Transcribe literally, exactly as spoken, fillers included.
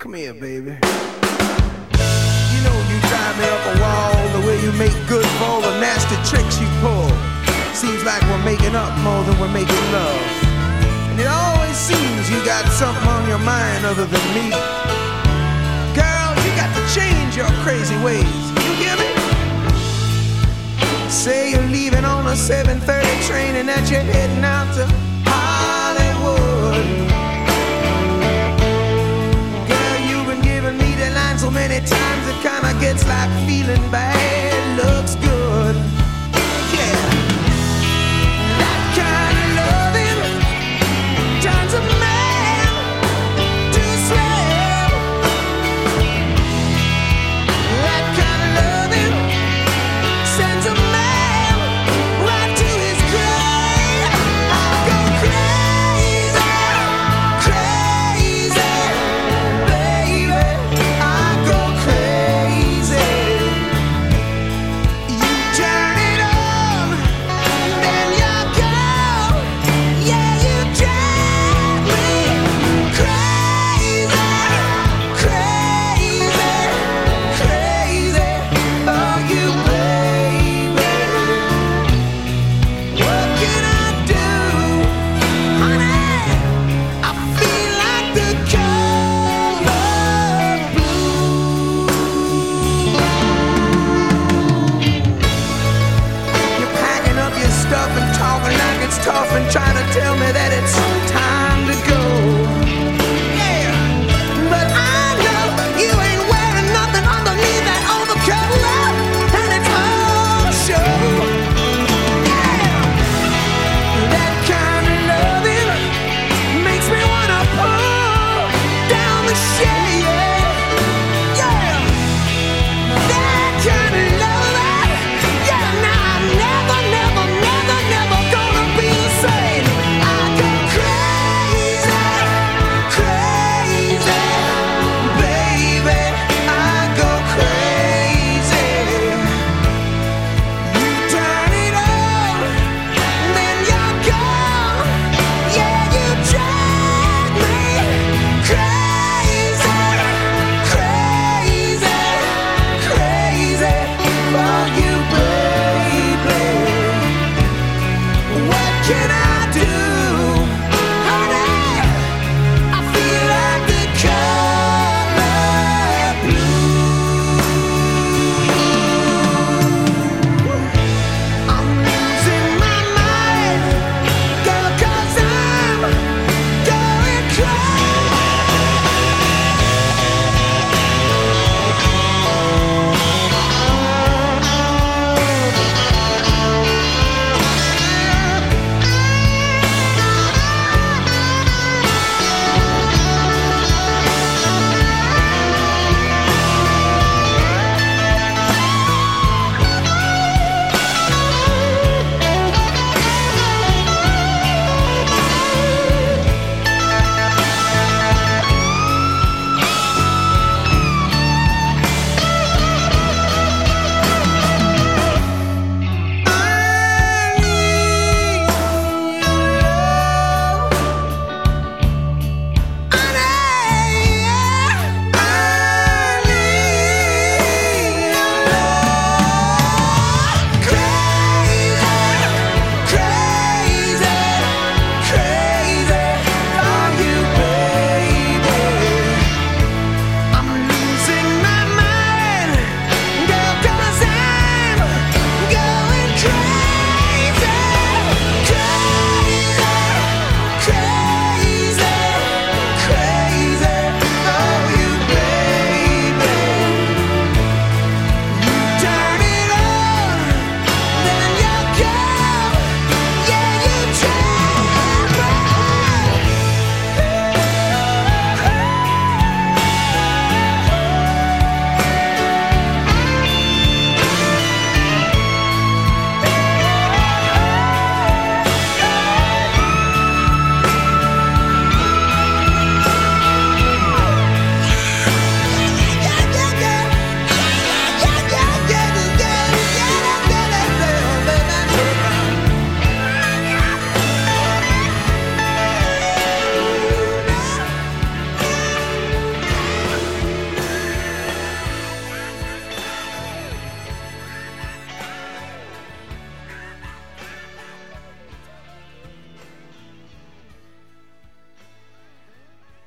Come here, baby. You know you drive me up a wall, the way you make good for all the nasty tricks you pull. Seems like we're making up more than we're making love. And it always seems you got something on your mind other than me. Girl, you got to change your crazy ways. You hear me? Say you're leaving on a seven thirty train and that you're heading out to Hollywood. Girl, you've been giving me the line so many times it kinda gets like feeling bad.